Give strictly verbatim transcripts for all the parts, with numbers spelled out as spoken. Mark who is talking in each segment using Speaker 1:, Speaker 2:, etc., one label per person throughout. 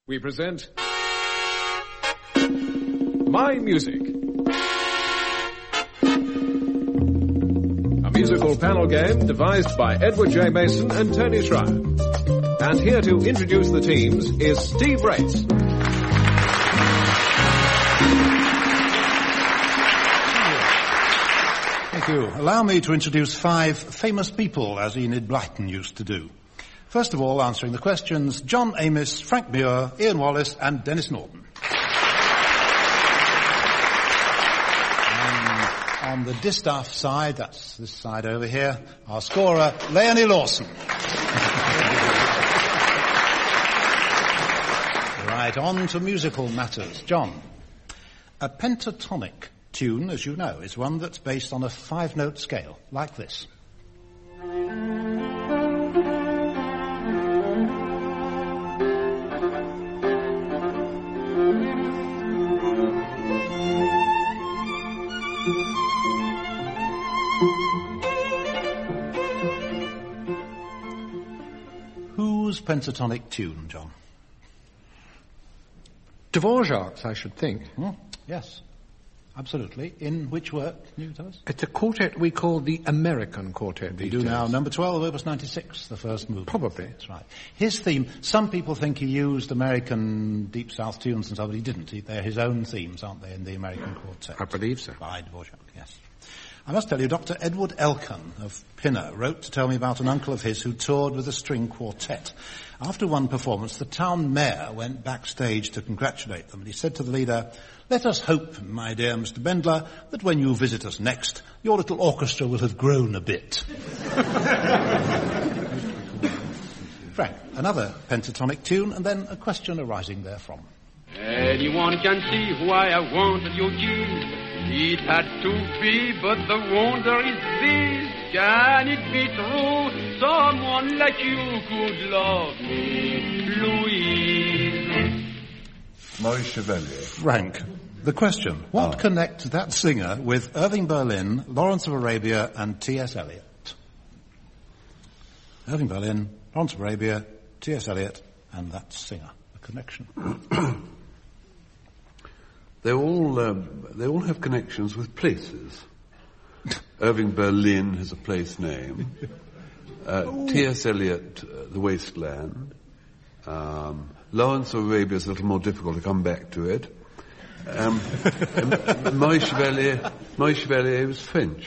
Speaker 1: We present My Music, a musical panel game devised by Edward J. Mason and Tony Schreier. And here to introduce the teams is Steve Race.
Speaker 2: Thank you. Allow me to introduce five famous people, as Enid Blyton used to do. First of all, answering the questions, John Amos, Frank Muir, Ian Wallace and Dennis Norton. And on the distaff side, that's this side over here, our scorer, Leonie Lawson. Right, on to musical matters. John, a pentatonic tune, as you know, is one that's based on a five-note scale, like this. Whose pentatonic tune, John?
Speaker 3: Dvorak's, I should think.
Speaker 2: Hmm, yes, absolutely. In which work, can you tell us?
Speaker 3: It's a quartet we call the American Quartet.
Speaker 2: We do now, number twelve, opus ninety-six, the first movement.
Speaker 3: Probably.
Speaker 2: That's right. His theme, some people think he used American Deep South tunes and stuff, but he didn't. He, they're his own themes, aren't they, in the American Quartet?
Speaker 3: I believe so.
Speaker 2: By Dvorak, yes. I must tell you, Doctor Edward Elkan of Pinner wrote to tell me about an uncle of his who toured with a string quartet. After one performance, the town mayor went backstage to congratulate them, and he said to the leader, "Let us hope, my dear Mister Bendler, that when you visit us next, your little orchestra will have grown a bit." Frank, another pentatonic tune, and then a question arising therefrom.
Speaker 4: Anyone can see why I wanted your kiss. It had to be, but the wonder is this. Can it be true? Someone like you could love me, Louise.
Speaker 5: Maurice Chevalier.
Speaker 2: Frank, the question. What oh. connects that singer with Irving Berlin, Lawrence of Arabia, and T S. Eliot? Irving Berlin, Lawrence of Arabia, T S. Eliot, and that singer. A connection.
Speaker 5: They all um, they all have connections with places. Irving Berlin has a place name. Uh, T S. Eliot, uh, the Wasteland. Um, Lawrence of Arabia is a little more difficult to come back to it. Um, Maurice Chevalier, Maurice Chevalier was French,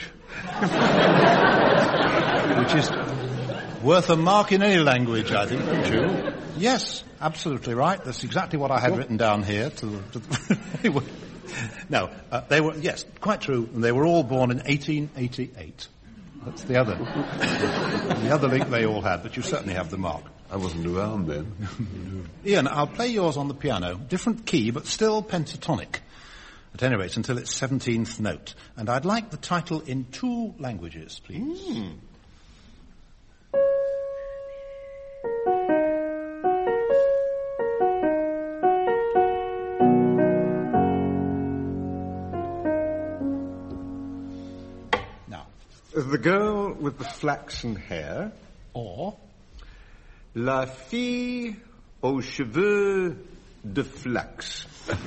Speaker 2: which is worth a mark in any language, I think, don't you? Yes, absolutely right. That's exactly what I had written down here. To the, to the no, uh, they were, yes, quite true. And they were all born in eighteen eighty-eight. That's the other, the other link they all had, but you certainly have the mark.
Speaker 5: I wasn't around then.
Speaker 2: Ian, I'll play yours on the piano. Different key, but still pentatonic. At any rate, until its seventeenth note. And I'd like the title in two languages, please. Mm.
Speaker 6: The girl with the flaxen hair,
Speaker 2: or
Speaker 6: La fille aux cheveux de flax.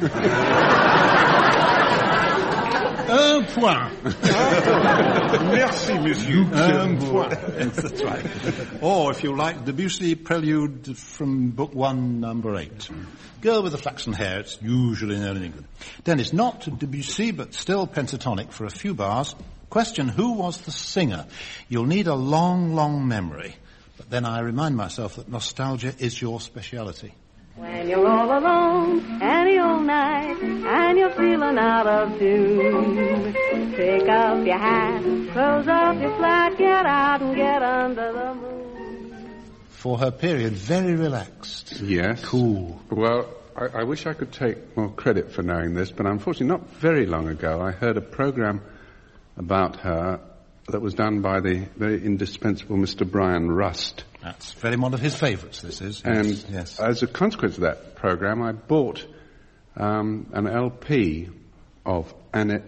Speaker 2: Un point.
Speaker 6: Merci, monsieur.
Speaker 2: Un point. That's right. Or, if you like, Debussy Prelude from Book One, Number Eight. Girl with the flaxen hair, it's usually known in England. Dennis, not Debussy, but still pentatonic for a few bars. Question, who was the singer? You'll need a long, long memory. But then I remind myself that nostalgia is your speciality.
Speaker 7: When you're all alone, any old night, and you're feeling out of tune, take off your hat, close up your flat, get out and get under the moon.
Speaker 2: For her period, very relaxed.
Speaker 8: Yes.
Speaker 2: Cool.
Speaker 8: Well, I, I wish I could take more credit for knowing this, but unfortunately not very long ago I heard a program about her that was done by the very indispensable Mister Brian Rust.
Speaker 2: That's very one of his favourites, this is.
Speaker 8: And
Speaker 2: yes, yes.
Speaker 8: As a consequence of that program, I bought um, an L P of Annette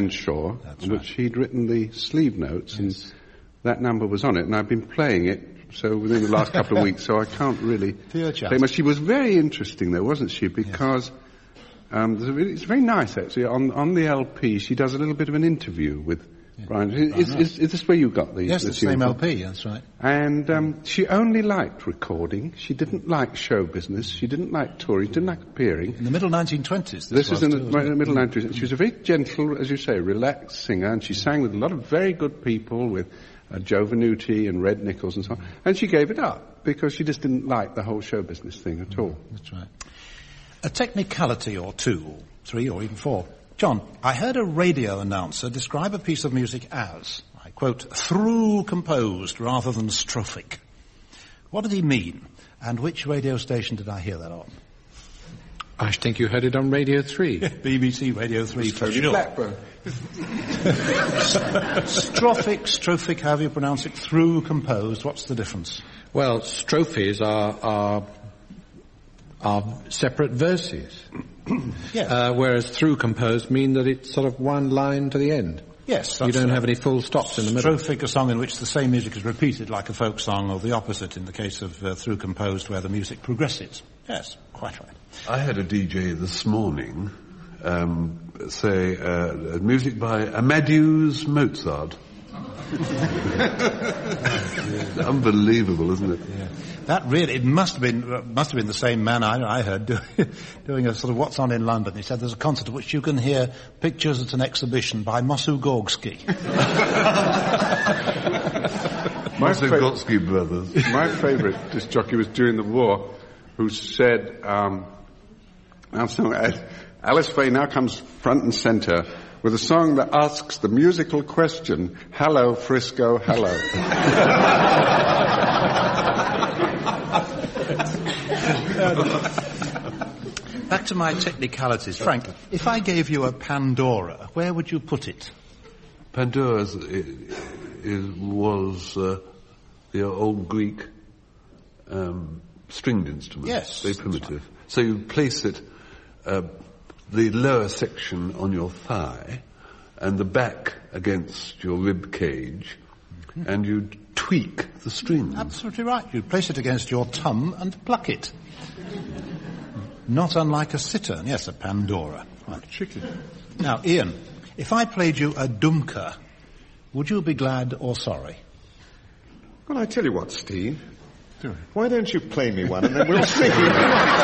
Speaker 8: Hanshaw,
Speaker 2: That's
Speaker 8: which
Speaker 2: right.
Speaker 8: he'd written the sleeve notes, yes. and that number was on it, and I've been playing it so within the last couple of weeks, so I can't really
Speaker 2: Pure chance.
Speaker 8: say much. She was very interesting, though, wasn't she? Because um, there's a really, it's very nice, actually. On, on the L P, she does a little bit of an interview with Brian. Is,
Speaker 2: right.
Speaker 8: is, is this where you got the...
Speaker 2: Yes,
Speaker 8: the
Speaker 2: the same
Speaker 8: tune
Speaker 2: L
Speaker 8: from?
Speaker 2: P, that's right.
Speaker 8: And um, she only liked recording. She didn't like show business. She didn't like touring. She didn't like appearing.
Speaker 2: In the middle nineteen twenties.
Speaker 8: This,
Speaker 2: This
Speaker 8: is in the,
Speaker 2: too,
Speaker 8: right in the
Speaker 2: wasn't
Speaker 8: middle
Speaker 2: it?
Speaker 8: nineties. She was a very gentle, as you say, relaxed singer, and she sang with a lot of very good people, with uh, Joe Venuti and Red Nichols and so on. And she gave it up because she just didn't like the whole show business thing at all.
Speaker 2: That's right. A technicality or two, or three, or even four. John, I heard a radio announcer describe a piece of music as, I quote, through composed rather than strophic. What did he mean? And which radio station did I hear that on?
Speaker 3: I think you heard it on Radio three.
Speaker 2: B B C Radio three for
Speaker 3: Tony
Speaker 2: sure.
Speaker 3: Blackburn.
Speaker 2: Strophic, strophic, however you pronounce it, through composed, what's the difference?
Speaker 3: Well, strophes are, are, are separate verses.
Speaker 2: Yes.
Speaker 3: Uh, whereas through composed mean that it's sort of one line to the end.
Speaker 2: Yes.
Speaker 3: You
Speaker 2: that's
Speaker 3: don't
Speaker 2: right.
Speaker 3: have any full stops in the middle.
Speaker 2: Strophic, a song in which the same music is repeated like a folk song, or the opposite in the case of uh, through composed where the music progresses. Yes, quite right.
Speaker 5: I had a D J this morning um, say uh, music by Amadeus Mozart. Unbelievable, isn't it?
Speaker 2: Yeah. That really, it must have been, uh, must have been the same man I, I heard do, doing a sort of What's On in London. He said there's a concert at which you can hear pictures at an exhibition by Mosu Gorgsky.
Speaker 5: My Gotsky brothers.
Speaker 8: My favourite disc jockey was during the war, who said, um, now so, uh, Alice Faye now comes front and centre with a song that asks the musical question, hello, Frisco, hello.
Speaker 2: Back to my technicalities. Frank, if I gave you a Pandora, where would you put it?
Speaker 5: Pandora is, is, was uh, the old Greek um, stringed instrument.
Speaker 2: Yes,
Speaker 5: Very primitive. So you place it, uh, the lower section on your thigh, and the back against your rib cage, mm-hmm. and you tweak the strings.
Speaker 2: Absolutely right. You place it against your tum and pluck it. Not unlike a cittern. Yes, a Pandora. Right.
Speaker 8: Tricky.
Speaker 2: Now, Ian, if I played you a dumka, would you be glad or sorry?
Speaker 6: Well, I tell you what, Steve. Why don't you play me one and then we'll see?
Speaker 2: No,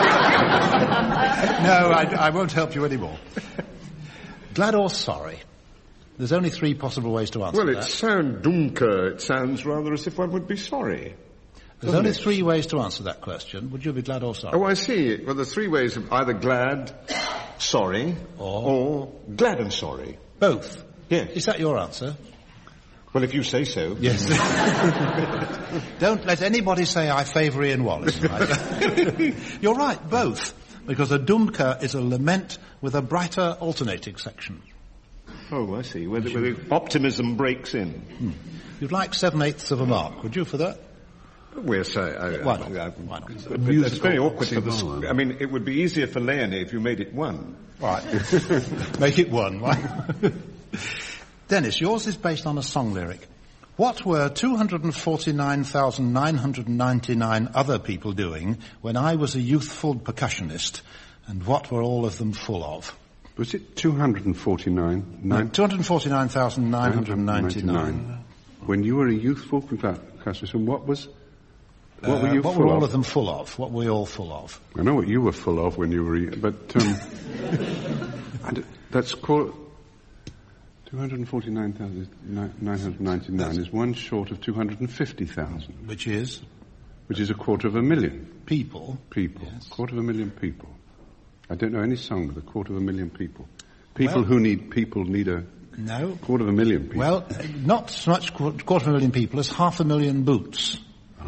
Speaker 2: I, I won't help you anymore. Glad or sorry? There's only three possible ways to answer
Speaker 6: Well,
Speaker 2: that.
Speaker 6: it sounds dunker. It sounds rather as if one would be sorry.
Speaker 2: There's only it? three ways to answer that question. Would you be glad or sorry?
Speaker 6: Oh, I see. Well, there's three ways of either glad, sorry,
Speaker 2: or,
Speaker 6: or glad and sorry.
Speaker 2: Both?
Speaker 6: Yes.
Speaker 2: Is that your answer?
Speaker 6: Well, if you say so.
Speaker 2: Yes. Don't let anybody say I favour Ian Wallace. Right? You're right, both. Because a dumka is a lament with a brighter alternating section.
Speaker 6: Oh, I see. Where the, where the optimism breaks in.
Speaker 2: Hmm. You'd like seven-eighths of a mark, would you, for that?
Speaker 6: We'll say... I,
Speaker 2: Why not?
Speaker 6: I, I,
Speaker 2: Why not?
Speaker 6: But it's very awkward for this. I mean, it would be easier for Leonie if you made it one.
Speaker 2: Right. Make it one. Dennis, yours is based on a song lyric. What were two hundred forty-nine thousand nine hundred ninety-nine other people doing when I was a youthful percussionist, and what were all of them full of?
Speaker 8: Was it two hundred forty-nine?
Speaker 2: No, two hundred forty-nine thousand nine hundred ninety-nine.
Speaker 8: When you were a youthful percussionist, and what was... What
Speaker 2: uh,
Speaker 8: were you
Speaker 2: what
Speaker 8: full
Speaker 2: were all
Speaker 8: of?
Speaker 2: of them full of? What were we all full of?
Speaker 8: I know what you were full of when you were... But, um... and that's called... two hundred forty-nine thousand nine hundred ninety-nine is one short of two hundred fifty thousand.
Speaker 2: Which is?
Speaker 8: Which is a quarter of a million.
Speaker 2: People?
Speaker 8: People.
Speaker 2: Yes.
Speaker 8: Quarter of a million people. I don't know any song with a quarter of a million people. People
Speaker 2: well,
Speaker 8: who need people need a
Speaker 2: no.
Speaker 8: quarter of a million people.
Speaker 2: Well, not so much quarter of a million people as half a million boots.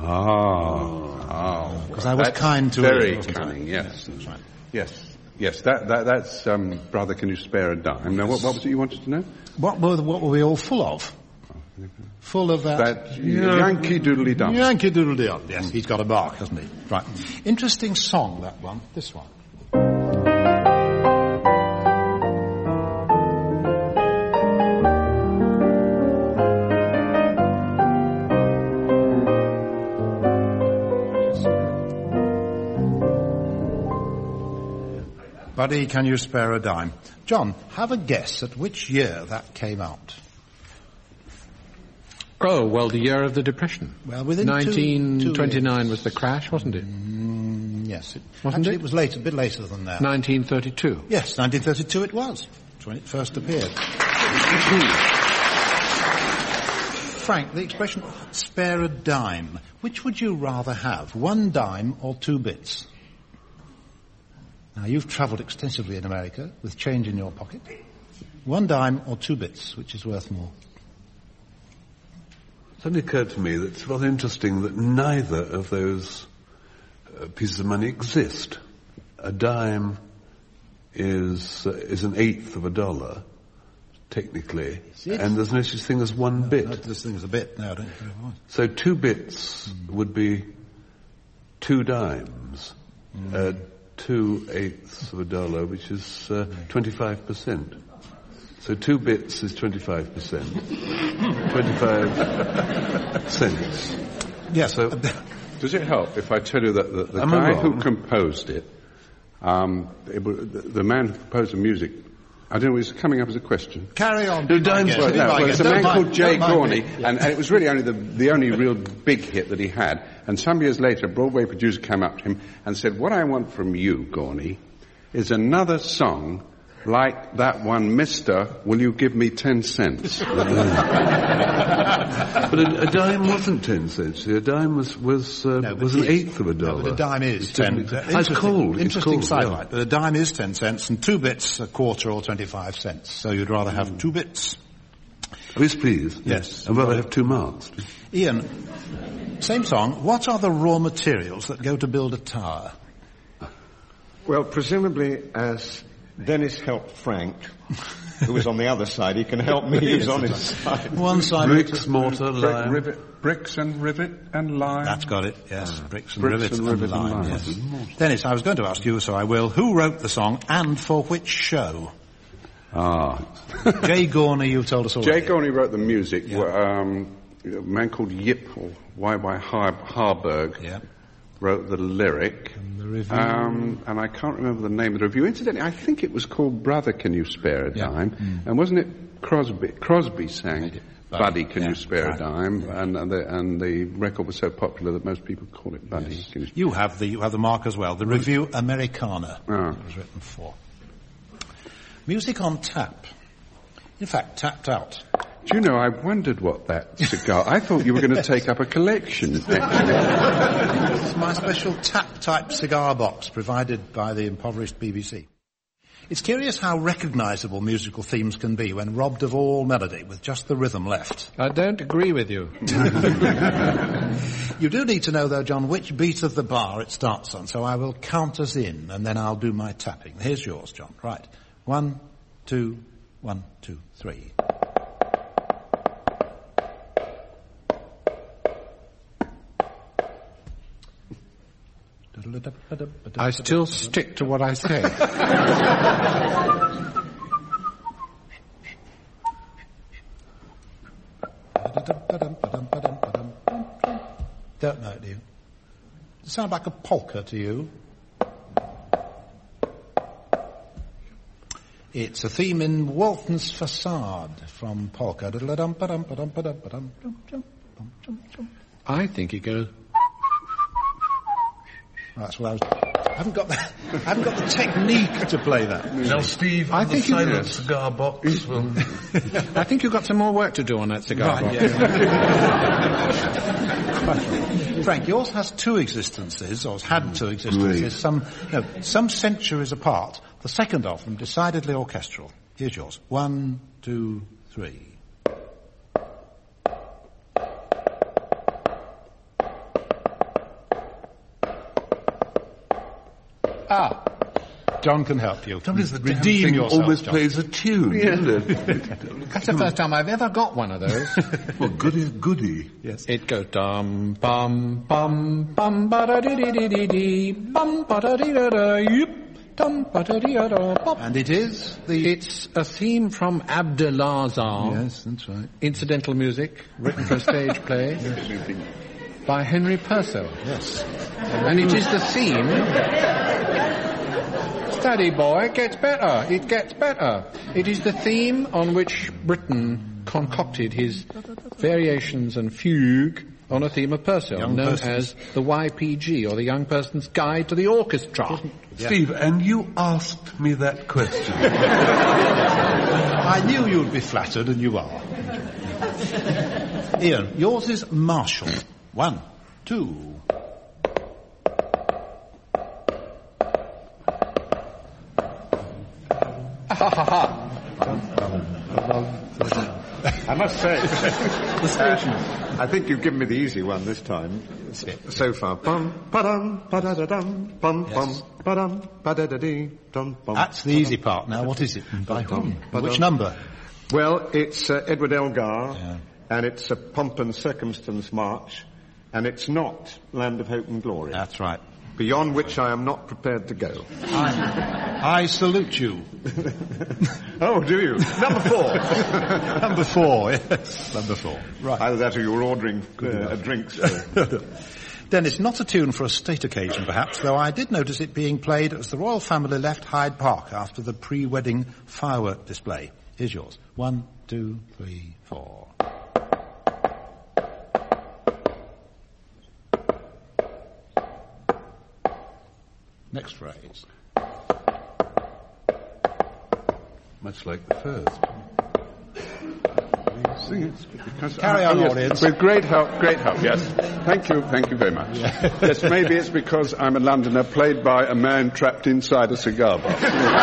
Speaker 8: Ah.
Speaker 2: Because oh, I was
Speaker 8: that's
Speaker 2: kind to
Speaker 8: very
Speaker 2: it. Very
Speaker 8: cunning, yes.
Speaker 2: yes. That's right.
Speaker 8: Yes. Yes, that, that, that's, um, brother, can you spare a dime? Now, what, what was it you wanted to know?
Speaker 2: What were, what were we all full of? Full of that...
Speaker 8: That Yankee Doodly Dum.
Speaker 2: Yankee Doodly Dum. Yes, he's got a mark, hasn't he? Right. Interesting song, that one. This one. Buddy, Can You Spare a Dime? John, have a guess at which year that came out.
Speaker 3: Oh, well, the year of the Depression.
Speaker 2: Well, within
Speaker 3: nineteen twenty-nine
Speaker 2: two
Speaker 3: was the crash, wasn't it?
Speaker 2: Mm, yes. It,
Speaker 3: Wasn't
Speaker 2: actually,
Speaker 3: it?
Speaker 2: it was later, a bit later than that.
Speaker 3: nineteen thirty-two.
Speaker 2: Yes, nineteen thirty-two it was. That's when it first appeared. Frank, the expression spare a dime, which would you rather have, one dime or two bits? Now, you've travelled extensively in America with change in your pocket. One dime or two bits, which is worth more?
Speaker 5: It suddenly occurred to me that it's rather interesting that neither of those uh, pieces of money exist. A dime is uh, is an eighth of a dollar, technically, and there's no such thing as one
Speaker 2: No,
Speaker 5: bit.
Speaker 2: no, this thing is a bit. No, I don't think it was.
Speaker 5: So two bits mm. would be two dimes, mm. uh, two eighths of a dollar, which is uh, twenty-five percent. So two bits is twenty-five percent. twenty-five cents.
Speaker 2: Yes.
Speaker 5: So,
Speaker 8: does it help if I tell you that the, the guy who composed it, um, it, the, the man who composed the music, I don't know, it's coming up as a question.
Speaker 2: Carry on.
Speaker 8: No, dimes, well, no, well, it's a man
Speaker 2: mind,
Speaker 8: called Jay Gorney,
Speaker 2: yeah.
Speaker 8: and, and it was really only the, the only real big hit that he had. And some years later, a Broadway producer came up to him and said, "What I want from you, Gorney, is another song like that one, Mister, will you give me ten cents?"
Speaker 5: But a, a dime wasn't ten cents. A dime was was uh,
Speaker 2: no,
Speaker 5: was an eighth of a dollar.
Speaker 2: No, but a dime is ten.
Speaker 5: Uh, it's cold.
Speaker 2: Interesting
Speaker 5: it's cold,
Speaker 2: sidelight.
Speaker 5: yeah.
Speaker 2: But a dime is ten cents, and two bits a quarter or twenty-five cents. So you'd rather have two bits.
Speaker 5: Oh, yes, please.
Speaker 2: Yes.
Speaker 5: I'd rather have two marks.
Speaker 2: Ian, same song. What are the raw materials that go to build a tower?
Speaker 6: Well, presumably as Dennis helped Frank, who was on the other side, he can help me who's on his side.
Speaker 2: One side.
Speaker 5: Bricks, mortar, lime.
Speaker 8: Rivet, bricks and rivet and lime.
Speaker 2: That's got it, yes. Bricks and
Speaker 8: Bricks
Speaker 2: rivets
Speaker 8: and
Speaker 2: and,
Speaker 8: rivet and
Speaker 2: lime,
Speaker 8: lime.
Speaker 2: yes. Dennis, I was going to ask you, so I will. Who wrote the song and for which show?
Speaker 8: Ah.
Speaker 2: Jay Gorney, you've told us already.
Speaker 8: Jay Gorney wrote the music.
Speaker 2: Yeah.
Speaker 8: Um, a man called Yip, or Y Y Har- Harburg,
Speaker 2: Yeah.
Speaker 8: wrote the lyric.
Speaker 2: And the review.
Speaker 8: Um, and I can't remember the name of the review. Incidentally, I think it was called Brother, Can You Spare a
Speaker 2: Yeah.
Speaker 8: Dime?
Speaker 2: Mm.
Speaker 8: And wasn't it Crosby? Crosby sang
Speaker 2: Buddy,
Speaker 8: Buddy, Can
Speaker 2: yeah,
Speaker 8: You Spare
Speaker 2: right.
Speaker 8: a Dime? And, and, the, and the record was so popular that most people call it Buddy.
Speaker 2: Yes.
Speaker 8: Can you
Speaker 2: You have the you have the mark as well. The review Americana
Speaker 8: Ah.
Speaker 2: it was written for. Music on tap. In fact, tapped out.
Speaker 8: Do you know, I wondered what that cigar... I thought you were going to take up a collection, actually.
Speaker 2: It's my special tap-type cigar box provided by the impoverished B B C. It's curious how recognisable musical themes can be when robbed of all melody with just the rhythm left.
Speaker 3: I don't agree with you.
Speaker 2: You do need to know, though, John, which beat of the bar it starts on, so I will count us in, and then I'll do my tapping. Here's yours, John. Right. One, two, one, two, three.
Speaker 3: I still stick to what I say.
Speaker 2: Don't know it, do you? Does it sound like a polka to you? It's a theme in Walton's Facade from Polka.
Speaker 3: I think it goes...
Speaker 2: That's what I was... I haven't got the, I haven't got the technique to play that.
Speaker 5: Now, Steve,
Speaker 3: I
Speaker 5: the
Speaker 3: think you
Speaker 5: silent
Speaker 3: did.
Speaker 5: cigar box will...
Speaker 3: I think you've got some more work to do on that cigar
Speaker 2: Right,
Speaker 3: box.
Speaker 2: yeah. Frank, yours has two existences, or has had two existences,
Speaker 5: Great.
Speaker 2: some, no, some centuries apart. The second of them decidedly orchestral. Here's yours. One, two, three. Ah, John can help you.
Speaker 5: Sometimes the damn
Speaker 2: Redeem
Speaker 5: thing
Speaker 2: yourself,
Speaker 5: always
Speaker 2: John.
Speaker 5: plays a tune, isn't it?
Speaker 3: That's the first time I've ever got one of those.
Speaker 5: Well, goody, goody.
Speaker 2: Yes.
Speaker 3: It goes dum bum bum bum ba da dee dee dee dee dee bum ba da dee da da yip dum ba da dee da da bop.
Speaker 2: And it is the...
Speaker 3: It's a theme from Abdelazar.
Speaker 2: Yes, that's right.
Speaker 3: Incidental music written for a stage play by Henry Purcell.
Speaker 2: Yes.
Speaker 3: And it is the theme Daddy boy, it gets better. It gets better. It is the theme on which Britten concocted his variations and fugue on a theme of Purcell,
Speaker 2: Young
Speaker 3: known
Speaker 2: persons.
Speaker 3: as the Y P G, or the Young Person's Guide to the Orchestra.
Speaker 5: Steve, and you asked me that question.
Speaker 2: I knew you'd be flattered, and you are. Ian, yours is Marshall. One, two.
Speaker 3: Ha ha ha.
Speaker 6: I must say, the station. Uh, I think you've given me the easy one this time so far. Bum, ba-dum, ba-da-da-dum, bum, bum, ba-dum, ba-da-da-dee, dum, bum.
Speaker 2: That's the easy part. Now, what is it? By whom? Which number?
Speaker 6: Well, it's uh, Edward Elgar,
Speaker 2: Yeah.
Speaker 6: and it's a Pomp and Circumstance March, and it's not Land of Hope and Glory.
Speaker 2: That's right.
Speaker 6: Beyond which I am not prepared to go.
Speaker 2: I, I salute you.
Speaker 6: Oh, do you? Number four.
Speaker 2: Number four, yes. Number four. Right.
Speaker 6: Either that or you're ordering uh, drinks. For...
Speaker 2: Dennis, not a tune for a state occasion, perhaps, though I did notice it being played as the royal family left Hyde Park after the pre-wedding firework display. Here's yours. One, two, three, four. Next phrase.
Speaker 5: Much like the first.
Speaker 8: Sing it. Because
Speaker 2: Carry
Speaker 8: I-
Speaker 2: on,
Speaker 8: oh, yes,
Speaker 2: audience.
Speaker 8: With great help, great help, yes. Thank you, thank you very much. Yes, maybe it's because I'm a Londoner played by a man trapped inside a cigar box.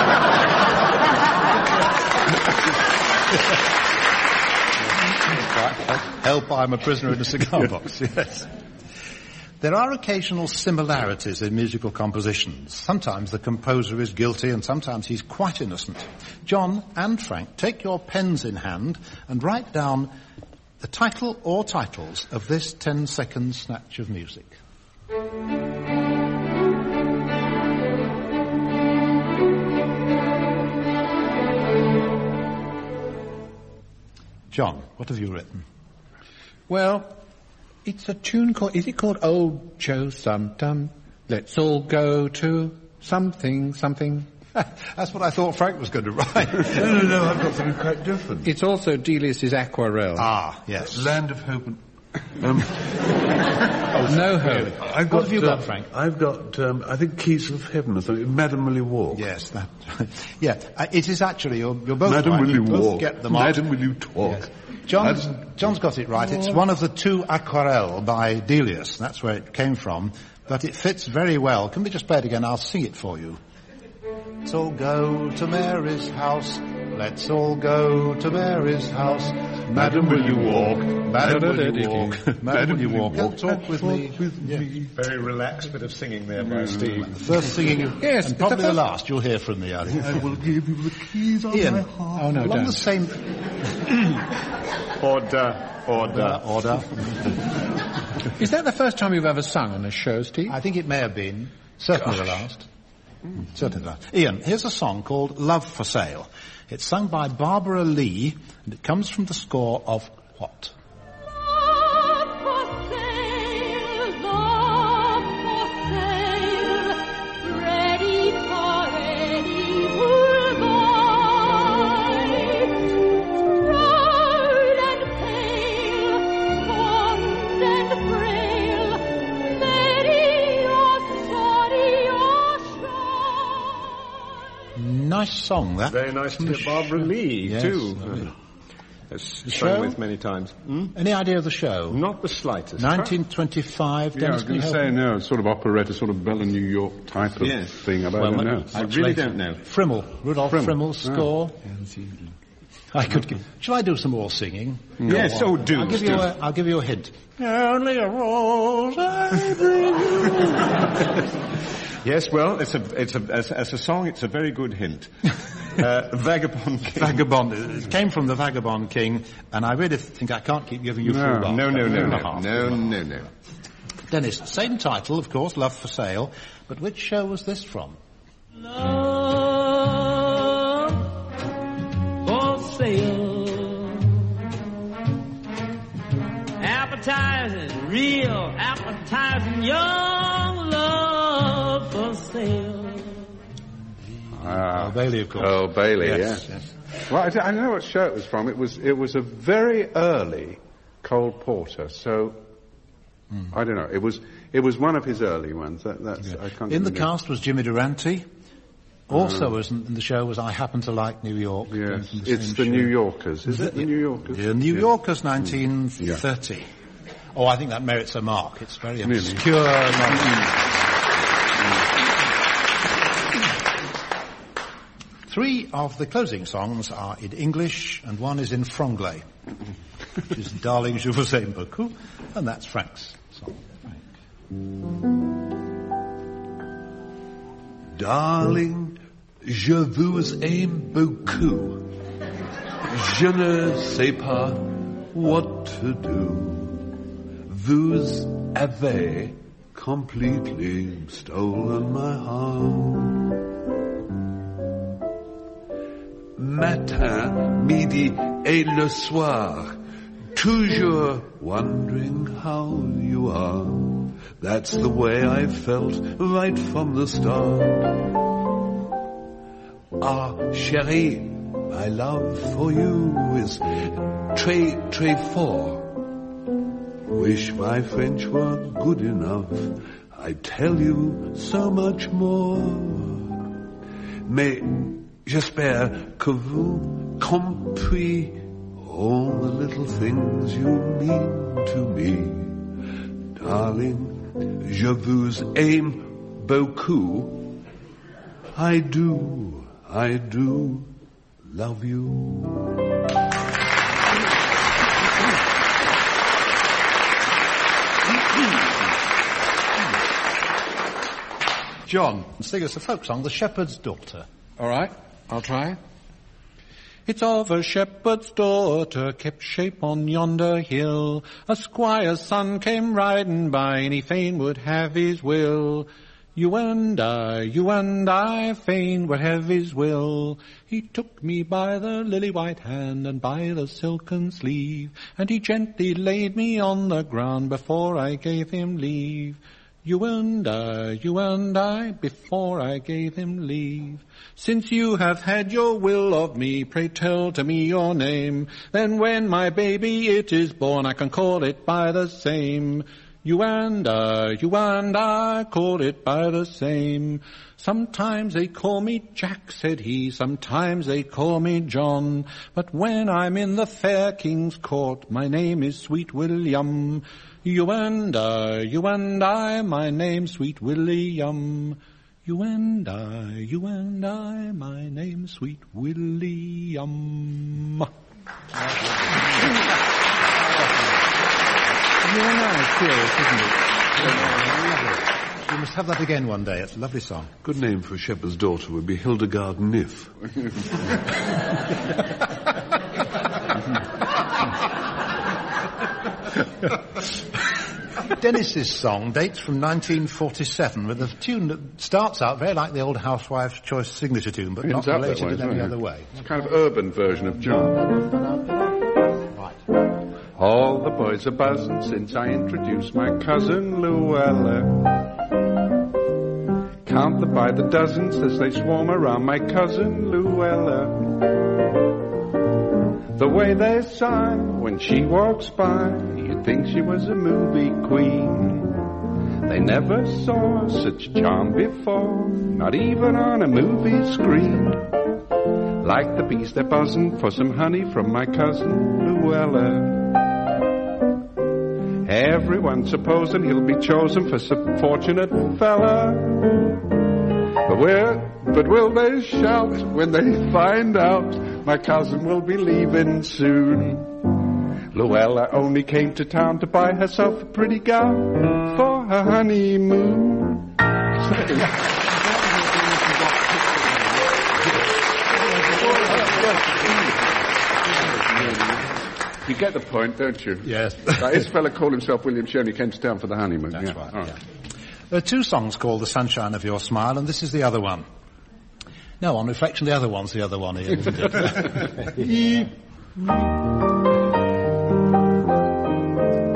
Speaker 2: Help, I'm a prisoner in a cigar box, yes. There are occasional similarities in musical compositions. Sometimes the composer is guilty and sometimes he's quite innocent. John and Frank, take your pens in hand and write down the title or titles of this ten-second snatch of music. John, what have you written?
Speaker 3: Well, it's a tune called, is it called Old Joe Sumtum? Let's all go to something, something.
Speaker 2: That's what I thought Frank was going to write.
Speaker 5: No, no, no, I've got something quite different.
Speaker 3: It's also Delius's Aquarelle.
Speaker 2: Ah, yes.
Speaker 5: Land of Hope and... Um,
Speaker 3: No hope.
Speaker 5: I've got,
Speaker 2: What have you
Speaker 5: uh,
Speaker 2: got, Frank?
Speaker 5: I've got, um, I think, Keys of Heaven or something. Madam Will You Walk?
Speaker 2: Yes, that, yeah, uh, it is actually, you're, you're both
Speaker 5: Madam
Speaker 2: right.
Speaker 5: Will You
Speaker 2: both
Speaker 5: Walk?
Speaker 2: get them up.
Speaker 5: Madam Will You Talk?
Speaker 2: Yes. John's, John's got it right. It's one of the two Aquarelle by Delius. That's where it came from. But it fits very well. Can we just play it again? I'll sing it for you. Let's all go to Mary's house. Let's all go to Mary's house. Madam, will you walk? Madam, will you walk? Madam, will you walk? Come talk with me. Yeah.
Speaker 6: Very relaxed bit of singing there by Steve.
Speaker 2: The first singing,
Speaker 3: Yes,
Speaker 2: and probably
Speaker 3: the
Speaker 2: the
Speaker 3: first-
Speaker 2: last you'll hear from me, I think.
Speaker 5: I will give you the keys of
Speaker 2: Ian,
Speaker 5: my heart.
Speaker 3: Oh, no,
Speaker 2: along
Speaker 3: don't.
Speaker 2: the same
Speaker 6: Order, order.
Speaker 2: order.
Speaker 3: Is that the first time you've ever sung on this show, Steve?
Speaker 2: I think it may have been. Certainly the last. Certainly the last. Ian, here's a song called Love for Sale. It's sung by Barbara Lee, and it comes from the score of what?
Speaker 7: Love for sale, love for sale, ready for any who'll buy. Proud and pale, fond and frail, merry or sorry or shy.
Speaker 2: Nice song, that.
Speaker 6: Very nice to hear Barbara Lee,
Speaker 2: Yes,
Speaker 6: too.
Speaker 2: lovely.
Speaker 6: Has
Speaker 2: The
Speaker 6: sung
Speaker 2: show?
Speaker 6: with many times. Hmm?
Speaker 2: Any idea of the show?
Speaker 6: Not the slightest.
Speaker 2: nineteen twenty-five.
Speaker 8: Yeah, I
Speaker 2: Dennis,
Speaker 8: was
Speaker 2: can
Speaker 8: going
Speaker 2: you
Speaker 8: to
Speaker 2: help
Speaker 8: say,
Speaker 2: me?
Speaker 8: no, sort of operetta, sort of Bella New York type of
Speaker 6: Yes.
Speaker 8: thing, but
Speaker 2: Well,
Speaker 8: I don't know.
Speaker 6: I
Speaker 2: Much
Speaker 6: really
Speaker 2: later.
Speaker 6: don't know.
Speaker 2: Frimmel, Rudolph
Speaker 8: Frimmel.
Speaker 2: Frimmel's
Speaker 8: Ah.
Speaker 2: score. I could. Give, shall I do some more singing?
Speaker 6: Yes, oh, do.
Speaker 2: I'll give you
Speaker 6: do.
Speaker 2: a. I'll give you a hint. Only a rose I bring you.
Speaker 6: Yes, well, it's a, it's a, as, as a song, it's a very good hint. Uh, Vagabond King.
Speaker 2: Vagabond. It came from the Vagabond King, and I really think I can't keep giving you
Speaker 8: No.
Speaker 2: full marks.
Speaker 6: No, no, no,
Speaker 2: Two and a
Speaker 6: no,
Speaker 2: half.
Speaker 6: no, no, no.
Speaker 2: Dennis, same title, of course, Love for Sale, but which show was this from?
Speaker 9: Love for sale. Appetizing, real appetizing young love for sale.
Speaker 8: Ah.
Speaker 2: Earl Bailey, of course.
Speaker 8: Earl Bailey,
Speaker 2: Yes,
Speaker 8: yeah.
Speaker 2: yes.
Speaker 8: Well, I, d- I know what show it was from. It was it was a very early Cole Porter. So I don't know. It was it was one of his early ones. That, that's I can't.
Speaker 2: In the
Speaker 8: remember.
Speaker 2: cast was Jimmy Durante. Also, was in the show was I Happen to Like New York.
Speaker 8: Yes,
Speaker 2: from the
Speaker 8: it's
Speaker 2: same
Speaker 8: the
Speaker 2: show.
Speaker 8: New Yorkers. Is it the New Yorkers?
Speaker 2: The New
Speaker 8: Yeah.
Speaker 2: Yorkers, nineteen thirty. Oh, I think that merits a mark. It's very
Speaker 8: Really?
Speaker 2: obscure. novel. Three of the closing songs are in English, and one is in franglais, which is Darling, je vous aime beaucoup, and that's Frank's song.
Speaker 5: Darling, je vous aime beaucoup. Je ne sais pas what to do. Vous avez completely stolen my heart. Matin, midi et le soir, toujours wondering how you are. That's the way I felt right from the start. Ah, chérie, my love for you is très, très fort. Wish my French were good enough, I'd tell you so much more. Mais j'espère que vous compris all the little things you mean to me. Darling, je vous aime beaucoup. I do, I do love you.
Speaker 2: John, sing us a folk song, The Shepherd's Daughter.
Speaker 3: All right, I'll try. It's of a shepherd's daughter kept shape on yonder hill. A squire's son came riding by and he fain would have his will. You and I, you and I fain would have his will. He took me by the lily white hand and by the silken sleeve, and he gently laid me on the ground before I gave him leave. You and I, you and I, before I gave him leave. Since you have had your will of me, pray tell to me your name. Then when my baby it is born, I can call it by the same. You and I, you and I, call it by the same. Sometimes they call me Jack, said he, sometimes they call me John. But when I'm in the fair king's court, my name is Sweet William. You and I, you and I, my name's Sweet William. You and I, you and I, my name's Sweet William. You and I, curious, isn't it?
Speaker 2: You must have that again one day. It's a lovely song.
Speaker 5: Good name for a shepherd's daughter would be Hildegard Niff.
Speaker 2: Dennis's song dates from nineteen forty-seven with a tune that starts out very like the old Housewife's Choice signature tune, but not
Speaker 8: Ends up that
Speaker 2: related
Speaker 8: way,
Speaker 2: in any
Speaker 8: isn't it?
Speaker 2: other way.
Speaker 8: It's a kind of urban version of John.
Speaker 2: Right.
Speaker 8: All the boys are buzzing since I introduced my cousin Luella. Count them by the dozens as they swarm around my cousin Luella. The way they sigh when she walks by, you'd think she was a movie queen. They never saw such charm before, not even on a movie screen. Like the bees, they're buzzing for some honey from my cousin Luella. Everyone's supposing he'll be chosen for some fortunate fella. But will, but will they shout when they find out my cousin will be leaving soon? Luella only came to town to buy herself a pretty gown for her honeymoon. You get the point, don't you?
Speaker 2: Yes.
Speaker 8: Now, this fella called himself William She only came to town for the honeymoon.
Speaker 2: That's
Speaker 8: yeah.
Speaker 2: right,
Speaker 8: All
Speaker 2: yeah. There are two songs called The Sunshine of Your Smile, and this is the other one. No, on reflection, the other one's the other one, Ian, isn't it?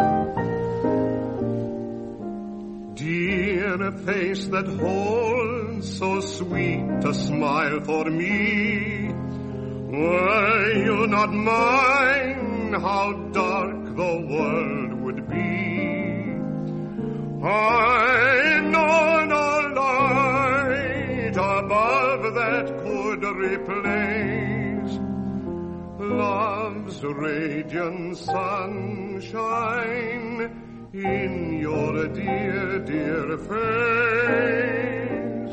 Speaker 10: Dear face that holds so sweet a smile for me. Were you not mine, how dark the world would be. I know no light above that could replace love's radiant sunshine in your dear, dear face.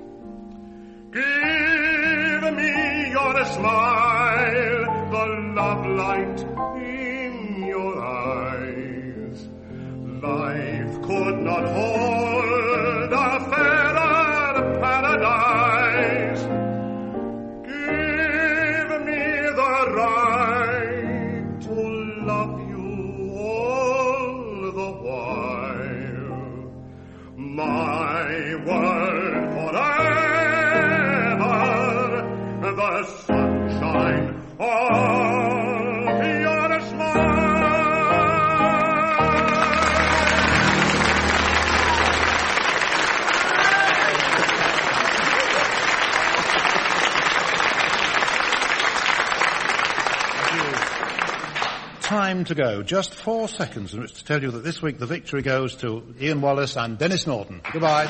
Speaker 10: Give me your smile, the love light in your eyes. Life could not hold a fairer paradise. Give me the right to love you all the while. My word forever, the sunshine of your smile.
Speaker 2: Time to go. Just four seconds in which to tell you that this week the victory goes to Ian Wallace and Dennis Norton. Goodbye.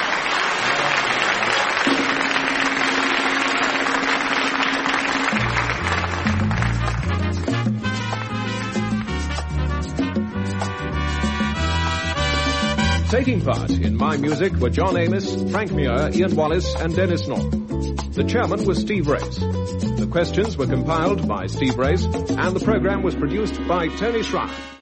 Speaker 1: Taking part in My Music were John Amos, Frank Muir, Ian Wallace and Dennis Norton. The chairman was Steve Race. The questions were compiled by Steve Race and the program was produced by Tony Schreier.